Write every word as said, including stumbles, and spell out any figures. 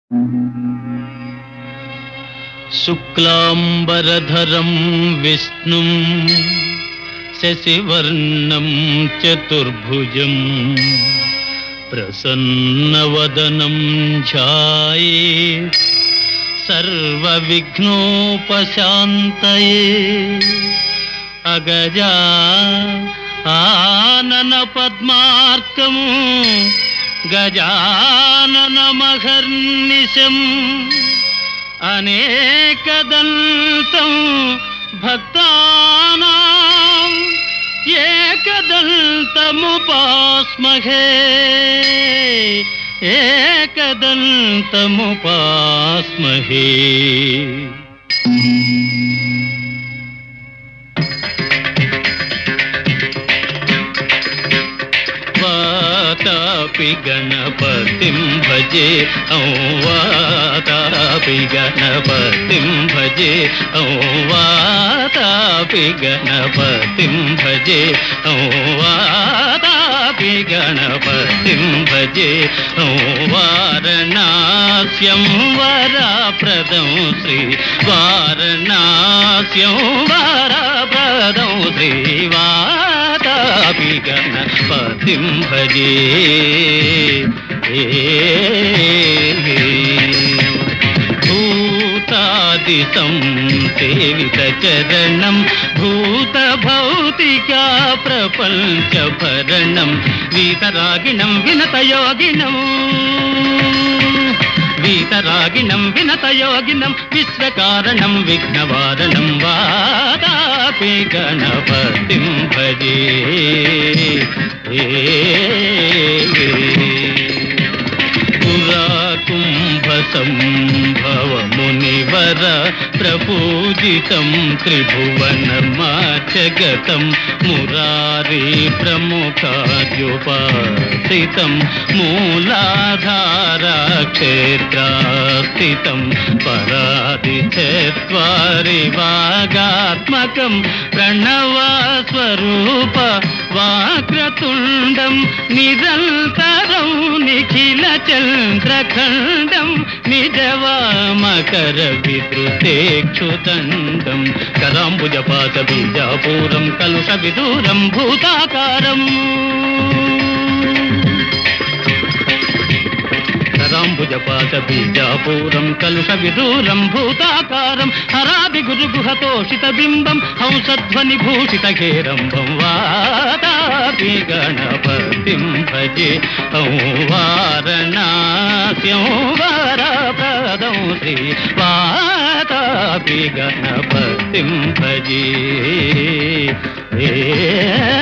శుక్లాంబరధరం విష్ణుం శశివర్ణం చతుర్భుజం ప్రసన్నవదనం ధ్యాయేత్ సర్వవిఘ్నోపశాంతయే. అగజా ఆనన పద్మార్కము గజాననమహర్నిశం అనేకదంతం భక్తానాం ఏకదంతముపాస్మహే ఏకదంతముపాస్మహే. వాతాపి గణపతిం భజే ఔ వాతాపి గణపతిం భజే ఔ వాతాపి గణపతిం భజే ఔ వాతాపి గణపతిం భజే ఔ వారణాస్యం వరప్రదం శ్రీ వారణాస్యం వరప్రదం శ్రీ వాతాపి గణపతిం భజే. భూతాదితం సేవిత చరణం భూత భౌతికా ప్రపంచ భరణం వీతరాగిణం వినతయోగినం వీతరాగిణం వినతయోగినం విశ్వకారణం విఘ్నవారణం వాతాపి గణపతిం భజే. పురా కుంభ సంభవ మునివర ప్రపూజితం త్రిభువనమాచగతం మురారీ ప్రముఖాద్యుపాసితం మూలాధార క్షేత్రాస్థితం పరాది చత్వారి వాగాత్మకం ప్రణవస్వరూప వాక్రతుండం నిరంతరం నిఖిల చంద్రఖండం నిజవామకర విద్రుతేక్షుదండం కరాంబుజపాత బీజాపూరం కలుష విదూరం భూతాకారం కరాంబుజపాత బీజాపూరం కలుష విదూరం భూతాకారం హరాది గురుగుహతోషిత బింబం హంసధ్వని భూషిత కేరంబం వాతాపి గణపతిం భజే ఔ వారణాస్యం వరప్రదం శ్రీ వాతాపి గణపతిం భజే.